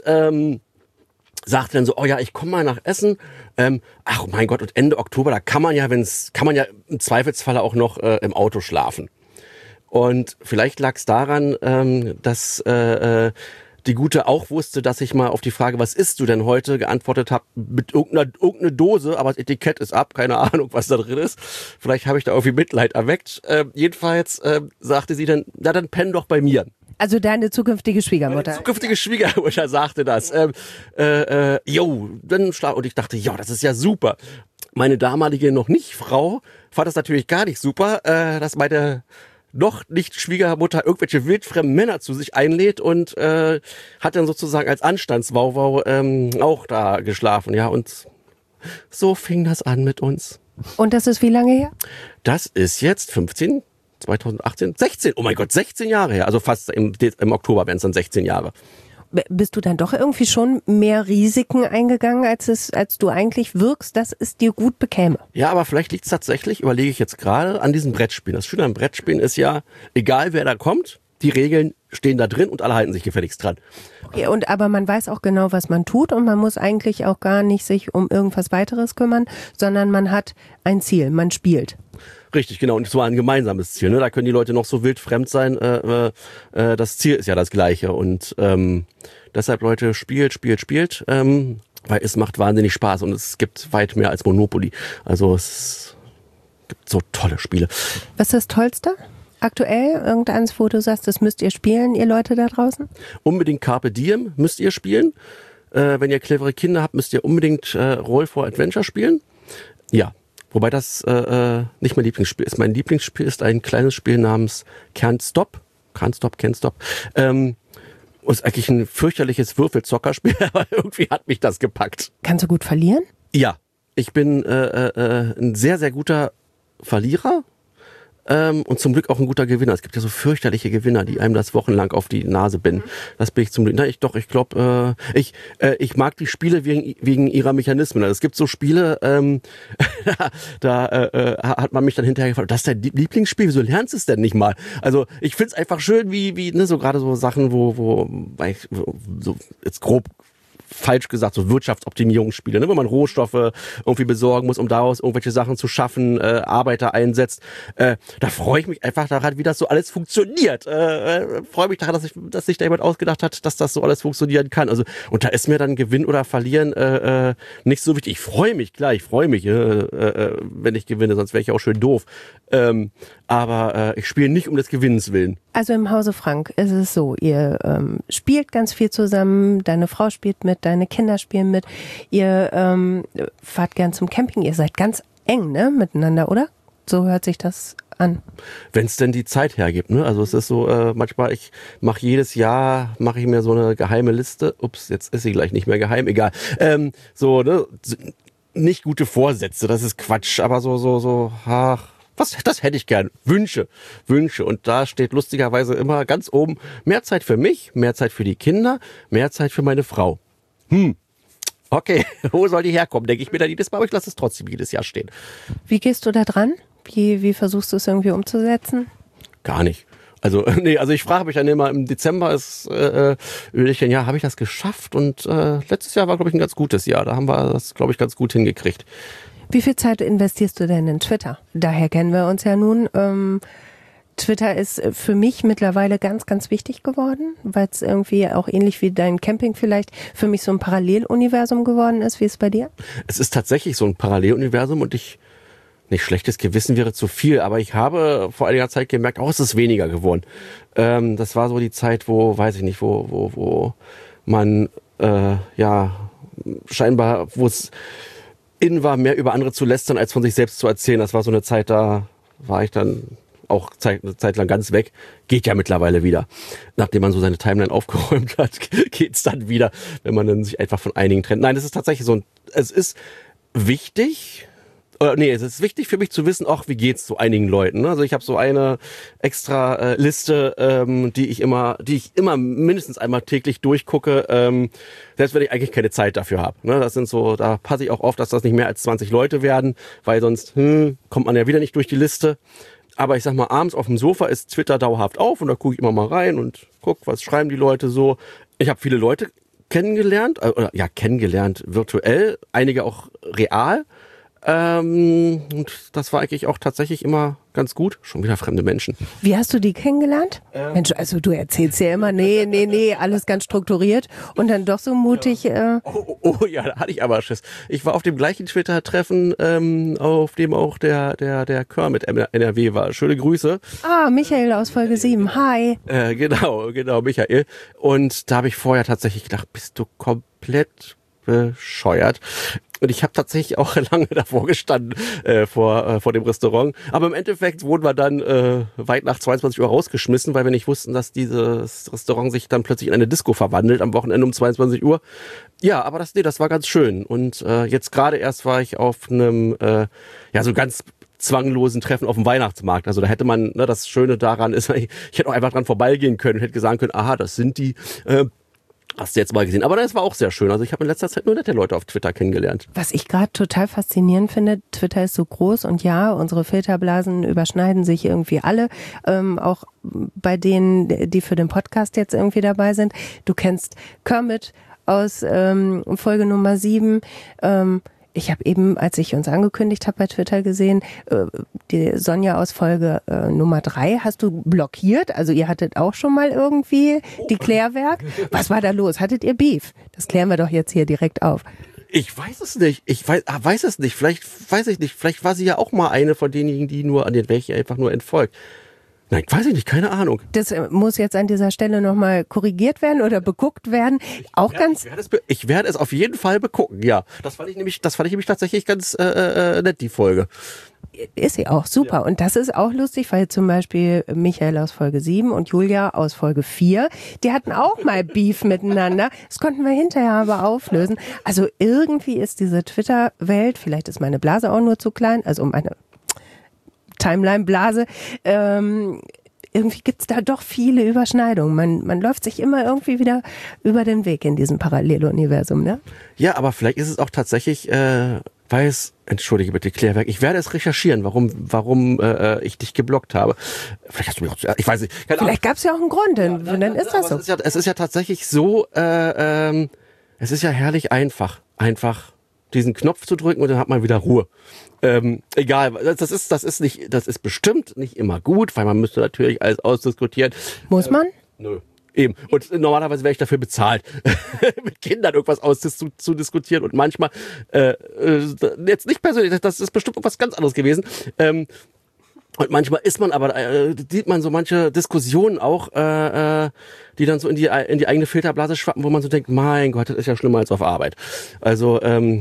sagte dann so, ich komme mal nach Essen. Ach mein Gott, und Ende Oktober, da kann man ja im Zweifelsfalle auch noch im Auto schlafen. Und vielleicht lag es daran, dass die Gute auch wusste, dass ich mal auf die Frage, was isst du denn heute, geantwortet habe, mit irgendeine Dose, aber das Etikett ist ab, keine Ahnung, was da drin ist. Vielleicht habe ich da irgendwie Mitleid erweckt. Jedenfalls sagte sie dann, dann penn doch bei mir. Also deine zukünftige Schwiegermutter. Meine zukünftige Schwiegermutter sagte das. Dann schlaf. Und ich dachte, das ist ja super. Meine damalige noch nicht Frau fand das natürlich gar nicht super, dass meine noch nicht Schwiegermutter irgendwelche wildfremden Männer zu sich einlädt und hat dann sozusagen als Anstandswauwau auch da geschlafen. Ja, und so fing das an mit uns. Und das ist wie lange her? Das ist jetzt 2018, 16, oh mein Gott, 16 Jahre her, also fast im Oktober wären es dann 16 Jahre. Bist du dann doch irgendwie schon mehr Risiken eingegangen, als du eigentlich wirkst, dass es dir gut bekäme? Ja, aber vielleicht liegt es tatsächlich, überlege ich jetzt gerade, an diesen Brettspielen. Das Schöne am Brettspielen ist ja, egal wer da kommt, die Regeln stehen da drin und alle halten sich gefälligst dran. Okay, aber man weiß auch genau, was man tut und man muss eigentlich auch gar nicht sich um irgendwas weiteres kümmern, sondern man hat ein Ziel, man spielt. Richtig, genau. Und es war ein gemeinsames Ziel. Ne? Da können die Leute noch so wild fremd sein. Das Ziel ist ja das gleiche. Und deshalb, Leute, spielt. Weil es macht wahnsinnig Spaß und es gibt weit mehr als Monopoly. Also es gibt so tolle Spiele. Was ist das Tollste? Aktuell irgendeins, wo du sagst, das müsst ihr spielen, ihr Leute da draußen? Unbedingt Carpe Diem müsst ihr spielen. Wenn ihr clevere Kinder habt, müsst ihr unbedingt Roll for Adventure spielen. Ja. Wobei das nicht mein Lieblingsspiel ist. Mein Lieblingsspiel ist ein kleines Spiel namens Can't Stop. Ist eigentlich ein fürchterliches Würfelzockerspiel, aber irgendwie hat mich das gepackt. Kannst du gut verlieren? Ja, ich bin ein sehr, sehr guter Verlierer. Und zum Glück auch ein guter Gewinner. Es gibt ja so fürchterliche Gewinner, die einem das wochenlang auf die Nase binden. Das bin ich zum Glück. Ich glaube, ich mag die Spiele wegen ihrer Mechanismen. Also es gibt so Spiele, da hat man mich dann hinterher gefragt, das ist dein Lieblingsspiel, wieso lernst du es denn nicht mal? Also ich find's einfach schön, wie so gerade so Sachen, wo so jetzt grob falsch gesagt, so Wirtschaftsoptimierungsspiele, ne, wo man Rohstoffe irgendwie besorgen muss, um daraus irgendwelche Sachen zu schaffen, Arbeiter einsetzt. Da freue ich mich einfach daran, wie das so alles funktioniert. Freue mich daran, dass sich da jemand ausgedacht hat, dass das so alles funktionieren kann. Also, und da ist mir dann Gewinn oder Verlieren nicht so wichtig. Ich freue mich, wenn ich gewinne, sonst wäre ich auch schön doof. Aber ich spiele nicht um des Gewinnens willen. Also im Hause Frank ist es so, ihr spielt ganz viel zusammen, deine Frau spielt mit, deine Kinder spielen mit, ihr fahrt gern zum Camping, ihr seid ganz eng, ne, miteinander, oder? So hört sich das an. Wenn es denn die Zeit hergibt, ne? Also es ist so, manchmal, ich mache jedes Jahr, mache ich mir so eine geheime Liste. Ups, jetzt ist sie gleich nicht mehr geheim, egal. So, ne? Nicht gute Vorsätze, das ist Quatsch, aber das hätte ich gern. Wünsche. Und da steht lustigerweise immer ganz oben mehr Zeit für mich, mehr Zeit für die Kinder, mehr Zeit für meine Frau. Okay, wo soll die herkommen? Denke ich mir dann jedes Mal, aber ich lasse es trotzdem jedes Jahr stehen. Wie gehst du da dran? Wie versuchst du es irgendwie umzusetzen? Gar nicht. Also ich frage mich dann immer, im Dezember habe ich das geschafft? Und letztes Jahr war, glaube ich, ein ganz gutes Jahr. Da haben wir das, glaube ich, ganz gut hingekriegt. Wie viel Zeit investierst du denn in Twitter? Daher kennen wir uns ja nun. Twitter ist für mich mittlerweile ganz, ganz wichtig geworden, weil es irgendwie auch ähnlich wie dein Camping vielleicht für mich so ein Paralleluniversum geworden ist. Wie ist es bei dir? Es ist tatsächlich so ein Paralleluniversum und nicht schlechtes Gewissen wäre zu viel, aber ich habe vor einiger Zeit gemerkt, es ist weniger geworden. Das war so die Zeit, wo man scheinbar, wo es in war, mehr über andere zu lästern, als von sich selbst zu erzählen. Das war so eine Zeit, da war ich dann auch eine Zeit lang ganz weg. Geht ja mittlerweile wieder. Nachdem man so seine Timeline aufgeräumt hat, geht's dann wieder, wenn man dann sich einfach von einigen trennt. Nein, es ist tatsächlich es ist wichtig, es ist wichtig für mich zu wissen, wie geht's so einigen Leuten. Also ich habe so eine extra Liste, die ich immer mindestens einmal täglich durchgucke, selbst wenn ich eigentlich keine Zeit dafür habe. Das sind da passe ich auch auf, dass das nicht mehr als 20 Leute werden, weil sonst kommt man ja wieder nicht durch die Liste. Aber ich sag mal, abends auf dem Sofa ist Twitter dauerhaft auf und da gucke ich immer mal rein und guck, was schreiben die Leute so. Ich habe viele Leute kennengelernt virtuell, einige auch real. Und das war eigentlich auch tatsächlich immer ganz gut. Schon wieder fremde Menschen. Wie hast du die kennengelernt? Mensch, also du erzählst ja immer, nee, alles ganz strukturiert und dann doch so mutig. Ja, da hatte ich aber Schiss. Ich war auf dem gleichen Twitter-Treffen, auf dem auch der Kermit NRW war. Schöne Grüße. Michael aus Folge 7. Hi. Genau, Michael. Und da habe ich vorher tatsächlich gedacht, bist du komplett bescheuert. Und ich habe tatsächlich auch lange davor gestanden, vor dem Restaurant. Aber im Endeffekt wurden wir dann weit nach 22 Uhr rausgeschmissen, weil wir nicht wussten, dass dieses Restaurant sich dann plötzlich in eine Disco verwandelt am Wochenende um 22 Uhr. Ja, aber das war ganz schön. Und jetzt gerade erst war ich auf einem so ganz zwanglosen Treffen auf dem Weihnachtsmarkt. Also da hätte man, das Schöne daran ist, ich hätte auch einfach dran vorbeigehen können und hätte sagen können, aha, das sind die... Hast du jetzt mal gesehen. Aber das war auch sehr schön. Also ich habe in letzter Zeit nur nette Leute auf Twitter kennengelernt. Was ich gerade total faszinierend finde, Twitter ist so groß und ja, unsere Filterblasen überschneiden sich irgendwie alle. Auch bei denen, die für den Podcast jetzt irgendwie dabei sind. Du kennst Kermit aus Folge Nummer 7. Ich habe eben, als ich uns angekündigt habe bei Twitter gesehen, die Sonja aus Folge Nummer 3 hast du blockiert. Also ihr hattet auch schon mal irgendwie die Klärwerk. Was war da los? Hattet ihr Beef? Das klären wir doch jetzt hier direkt auf. Ich weiß es nicht. Weiß es nicht. Vielleicht weiß ich nicht. Vielleicht war sie ja auch mal eine von denjenigen, die an den welche einfach nur entfolgt. Nein, weiß ich nicht, keine Ahnung. Das muss jetzt an dieser Stelle nochmal korrigiert werden oder beguckt werden. Ich werde es auf jeden Fall begucken, ja. Das fand ich nämlich tatsächlich ganz nett, die Folge. Ist sie auch, super. Ja. Und das ist auch lustig, weil zum Beispiel Michael aus Folge 7 und Julia aus Folge 4, die hatten auch mal Beef miteinander. Das konnten wir hinterher aber auflösen. Also irgendwie ist diese Twitter-Welt, vielleicht ist meine Blase auch nur zu klein, also meine Timeline-Blase, irgendwie gibt's da doch viele Überschneidungen. Man läuft sich immer irgendwie wieder über den Weg in diesem Paralleluniversum, ne? Ja, aber vielleicht ist es auch tatsächlich, entschuldige bitte, Klärwerk, ich werde es recherchieren, warum ich dich geblockt habe. Vielleicht hast du mich auch, ich weiß nicht. Vielleicht gab's ja auch einen Grund, dann ist das so. Es ist ja tatsächlich so, es ist ja herrlich einfach diesen Knopf zu drücken und dann hat man wieder Ruhe. Egal, das ist bestimmt nicht immer gut, weil man müsste natürlich alles ausdiskutieren. Muss man? Nö. Eben. Und normalerweise wäre ich dafür bezahlt, mit Kindern irgendwas auszudiskutieren und manchmal, jetzt nicht persönlich, das ist bestimmt was ganz anderes gewesen. Und manchmal sieht man so manche Diskussionen auch, die dann so in die eigene Filterblase schwappen, wo man so denkt, mein Gott, das ist ja schlimmer als auf Arbeit. Also,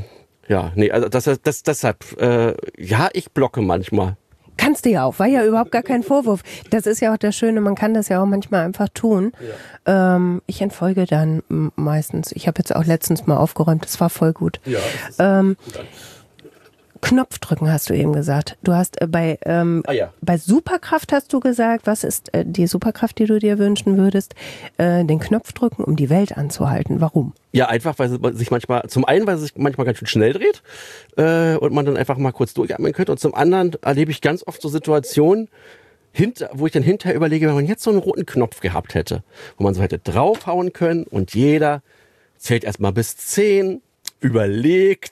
deshalb, ich blocke manchmal. Kannst du ja auch, war ja überhaupt gar kein Vorwurf. Das ist ja auch das Schöne, man kann das ja auch manchmal einfach tun. Ja. Ich entfolge dann meistens. Ich habe jetzt auch letztens mal aufgeräumt, das war voll gut. Ja, das ist gut. Knopf drücken, hast du eben gesagt. Du hast bei Superkraft hast du gesagt, was ist die Superkraft, die du dir wünschen würdest? Den Knopf drücken, um die Welt anzuhalten. Warum? Ja, einfach, weil es sich manchmal ganz schön schnell dreht und man dann einfach mal kurz durchatmen könnte. Und zum anderen erlebe ich ganz oft so Situationen, wo ich dann hinterher überlege, wenn man jetzt so einen roten Knopf gehabt hätte, wo man so hätte draufhauen können und jeder zählt erstmal bis 10, überlegt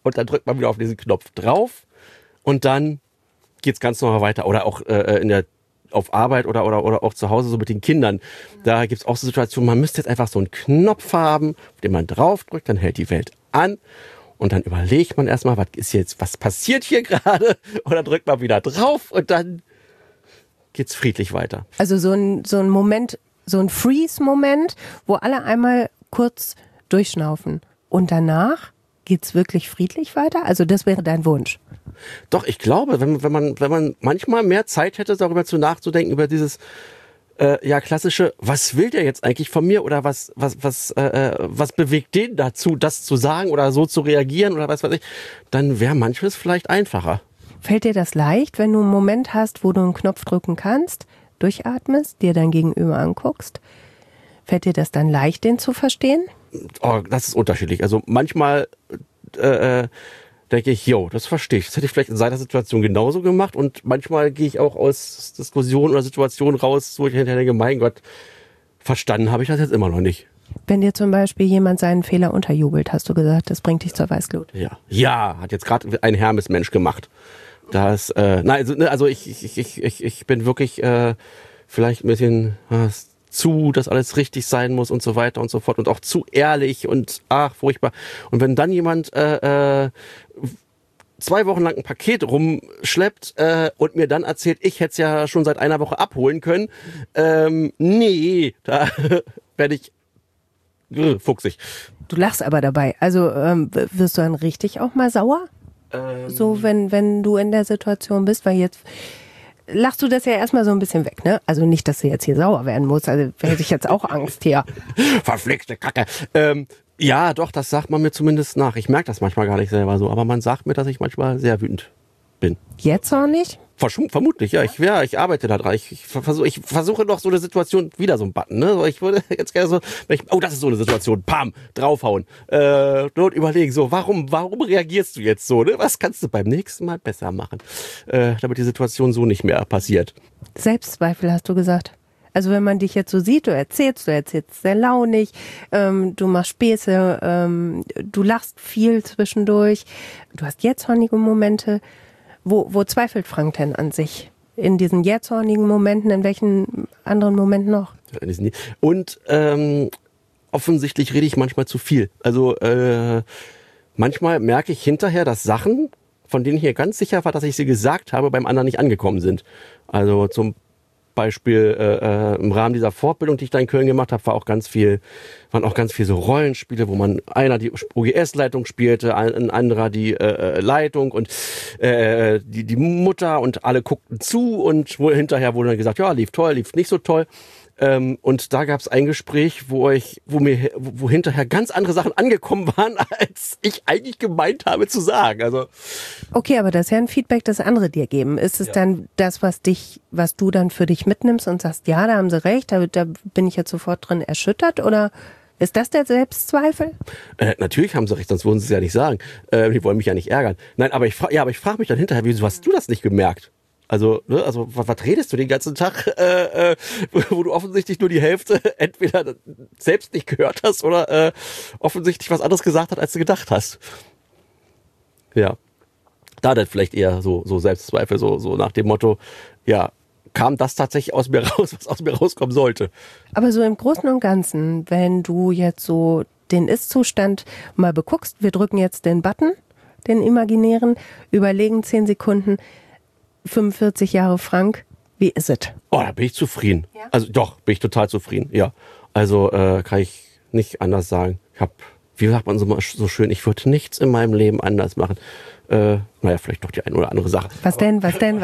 und dann drückt man wieder auf diesen Knopf drauf und dann geht's ganz normal weiter. Oder auch auf Arbeit oder auch zu Hause so mit den Kindern. Da gibt's auch so Situationen, man müsste jetzt einfach so einen Knopf haben, auf den man draufdrückt, dann hält die Welt an. Und dann überlegt man erstmal, was passiert hier gerade? Und dann drückt man wieder drauf und dann geht's friedlich weiter. Also so ein Moment, so ein Freeze-Moment, wo alle einmal kurz durchschnaufen. Und danach geht's wirklich friedlich weiter? Also das wäre dein Wunsch? Doch, ich glaube, wenn man manchmal mehr Zeit hätte, darüber nachzudenken, über dieses klassische, was will der jetzt eigentlich von mir oder was bewegt den dazu, das zu sagen oder so zu reagieren oder was weiß ich, dann wäre manches vielleicht einfacher. Fällt dir das leicht, wenn du einen Moment hast, wo du einen Knopf drücken kannst, durchatmest, dir dein Gegenüber anguckst? Fällt dir das dann leicht, den zu verstehen? Oh, das ist unterschiedlich. Also manchmal denke ich, das verstehe ich. Das hätte ich vielleicht in seiner Situation genauso gemacht und manchmal gehe ich auch aus Diskussionen oder Situationen raus, wo ich hinterher denke, mein Gott, verstanden habe ich das jetzt immer noch nicht. Wenn dir zum Beispiel jemand seinen Fehler unterjubelt, hast du gesagt, das bringt dich zur Weißglut. Ja, hat jetzt gerade ein Hermesmensch gemacht. Ich bin wirklich vielleicht ein bisschen dass alles richtig sein muss und so weiter und so fort und auch zu ehrlich und furchtbar. Und wenn dann jemand 2 Wochen lang ein Paket rumschleppt und mir dann erzählt, ich hätte es ja schon seit einer Woche abholen können, nee, da werde ich fuchsig. Du lachst aber dabei. Also wirst du dann richtig auch mal sauer? So, wenn du in der Situation bist, weil jetzt lachst du das ja erstmal so ein bisschen weg, ne? Also nicht, dass du jetzt hier sauer werden musst, also hätte ich jetzt auch Angst hier. Verflixte Kacke. Ja, doch, das sagt man mir zumindest nach. Ich merke das manchmal gar nicht selber so, aber man sagt mir, dass ich manchmal sehr wütend bin. Jetzt auch nicht? Vermutlich, ja. Ich arbeite da dran. Ich versuche noch so eine Situation, wieder so ein Button, ne? So, ich würde jetzt gerne so, das ist so eine Situation, pam, draufhauen. Und überlegen, so, warum reagierst du jetzt so, ne? Was kannst du beim nächsten Mal besser machen? Damit die Situation so nicht mehr passiert. Selbstzweifel hast du gesagt. Also wenn man dich jetzt so sieht, du erzählst sehr launig, du machst Späße, du lachst viel zwischendurch, du hast jetzthornige Momente. Wo zweifelt Frank denn an sich? In diesen jetzthornigen Momenten, in welchen anderen Momenten noch? Und offensichtlich rede ich manchmal zu viel. Also manchmal merke ich hinterher, dass Sachen, von denen ich mir ganz sicher war, dass ich sie gesagt habe, beim anderen nicht angekommen sind. Also zum Beispiel im Rahmen dieser Fortbildung, die ich da in Köln gemacht habe, waren auch ganz viel so Rollenspiele, wo einer die OGS-Leitung spielte, ein anderer die Leitung und die Mutter und alle guckten zu und hinterher wurde dann gesagt, ja, lief toll, lief nicht so toll. Und da gab es ein Gespräch, wo hinterher ganz andere Sachen angekommen waren, als ich eigentlich gemeint habe zu sagen. Also okay, aber das ist ja ein Feedback, das andere dir geben. Ist es dann das, was du dann für dich mitnimmst und sagst, ja, da haben sie recht, da bin ich jetzt sofort drin erschüttert, oder ist das der Selbstzweifel? Natürlich haben sie recht, sonst würden sie es ja nicht sagen. Die wollen mich ja nicht ärgern. Nein, aber ich frage mich dann hinterher, wieso hast du das nicht gemerkt? Also was redest du den ganzen Tag, wo du offensichtlich nur die Hälfte entweder selbst nicht gehört hast oder offensichtlich was anderes gesagt hast, als du gedacht hast. Ja, da dann vielleicht eher so Selbstzweifel, so nach dem Motto, ja, kam das tatsächlich aus mir raus, was aus mir rauskommen sollte. Aber so im Großen und Ganzen, wenn du jetzt so den Ist-Zustand mal beguckst, wir drücken jetzt den Button, den imaginären, überlegen 10 Sekunden, 45 Jahre Frank, wie ist es? Oh, da bin ich zufrieden. Ja? Also doch, bin ich total zufrieden, ja. Also kann ich nicht anders sagen. Wie sagt man so schön, ich würde nichts in meinem Leben anders machen. Vielleicht doch die eine oder andere Sache. Was denn?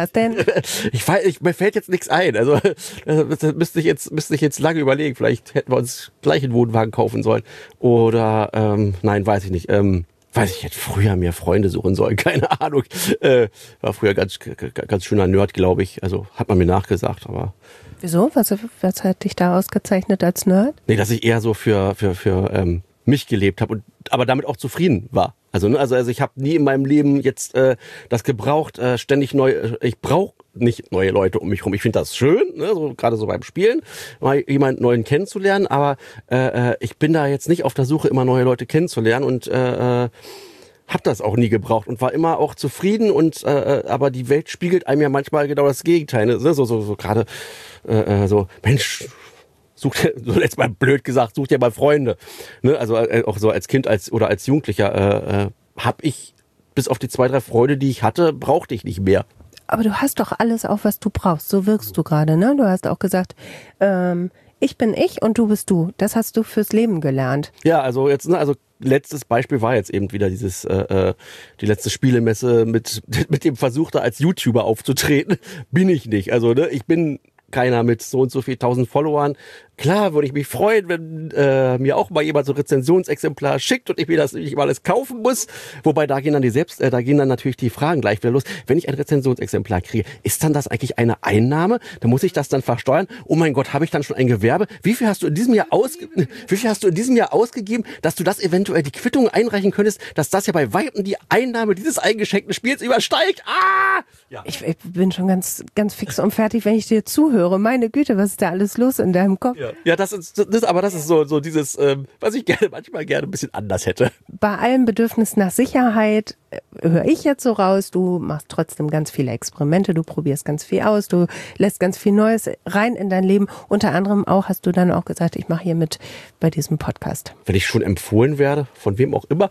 Mir fällt jetzt nichts ein. Also müsste ich jetzt lange überlegen. Vielleicht hätten wir uns gleich einen Wohnwagen kaufen sollen. Oder, nein, weiß ich nicht. Ich hätte früher mehr Freunde suchen sollen, keine Ahnung. War früher ganz schöner Nerd, glaube ich. Also hat man mir nachgesagt, aber. Wieso? Was hat dich da ausgezeichnet als Nerd? Nee, dass ich eher so für mich gelebt habe aber damit auch zufrieden war. Also ich habe nie in meinem Leben jetzt das gebraucht, ständig ich brauche nicht neue Leute um mich rum. Ich finde das schön, ne, gerade so beim Spielen, mal jemanden neuen kennenzulernen, aber ich bin da jetzt nicht auf der Suche, immer neue Leute kennenzulernen und hab das auch nie gebraucht und war immer auch zufrieden und aber die Welt spiegelt einem ja manchmal genau das Gegenteil. Ne? So gerade so, Mensch, so jetzt mal blöd gesagt, such dir mal Freunde. Ne? Also auch so als Kind oder als Jugendlicher hab ich bis auf die 2, 3 Freunde, die ich hatte, brauchte ich nicht mehr. Aber du hast doch alles auch, was du brauchst. So wirkst du gerade, ne? Du hast auch gesagt, ich bin ich und du bist du. Das hast du fürs Leben gelernt. Ja, also jetzt, ne, also letztes Beispiel war jetzt eben wieder die letzte Spielemesse mit dem Versuch, da als YouTuber aufzutreten. Bin ich nicht. Also, ne, ich bin keiner mit so und so viel 1000 Followern. Klar würde ich mich freuen, wenn mir auch mal jemand so ein Rezensionsexemplar schickt und ich mir das nicht mal alles kaufen muss. Wobei da gehen dann natürlich die Fragen gleich wieder los. Wenn ich ein Rezensionsexemplar kriege, ist dann das eigentlich eine Einnahme? Dann muss ich das dann versteuern. Oh mein Gott, habe ich dann schon ein Gewerbe? Wie viel hast du in diesem Jahr ausgegeben, dass du das eventuell die Quittung einreichen könntest, dass das ja bei weitem die Einnahme dieses eingeschenkten Spiels übersteigt? Ah! Ja. Ich bin schon ganz, ganz fix und fertig, wenn ich dir zuhöre. Meine Güte, was ist da alles los in deinem Kopf? Ja, das ist so dieses, was ich manchmal gerne ein bisschen anders hätte. Bei allem Bedürfnis nach Sicherheit höre ich jetzt so raus, du machst trotzdem ganz viele Experimente, du probierst ganz viel aus, du lässt ganz viel Neues rein in dein Leben. Unter anderem auch, hast du dann auch gesagt, ich mache hier mit bei diesem Podcast. Wenn ich schon empfohlen werde, von wem auch immer,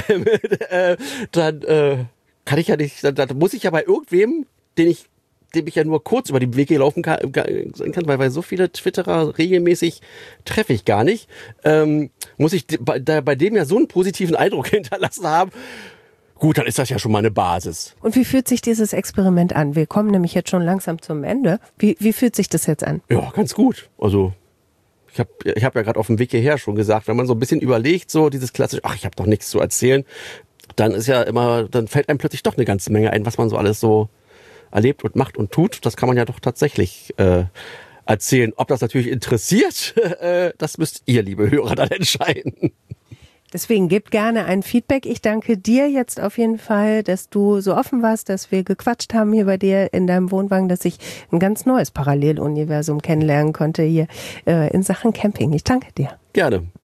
dann kann ich ja nicht, dann muss ich ja bei irgendwem, dem ich ja nur kurz über den Weg gelaufen kann, weil so viele Twitterer regelmäßig treffe ich gar nicht, muss ich bei dem ja so einen positiven Eindruck hinterlassen haben. Gut, dann ist das ja schon mal eine Basis. Und wie fühlt sich dieses Experiment an? Wir kommen nämlich jetzt schon langsam zum Ende. Wie fühlt sich das jetzt an? Ja, ganz gut. Also ich hab ja gerade auf dem Weg hierher schon gesagt, wenn man so ein bisschen überlegt, so dieses klassische, ich habe doch nichts zu erzählen, dann fällt einem plötzlich doch eine ganze Menge ein, was man so alles so erlebt und macht und tut. Das kann man ja doch tatsächlich erzählen. Ob das natürlich interessiert, das müsst ihr, liebe Hörer, dann entscheiden. Deswegen gebt gerne ein Feedback. Ich danke dir jetzt auf jeden Fall, dass du so offen warst, dass wir gequatscht haben hier bei dir in deinem Wohnwagen, dass ich ein ganz neues Paralleluniversum kennenlernen konnte hier in Sachen Camping. Ich danke dir. Gerne.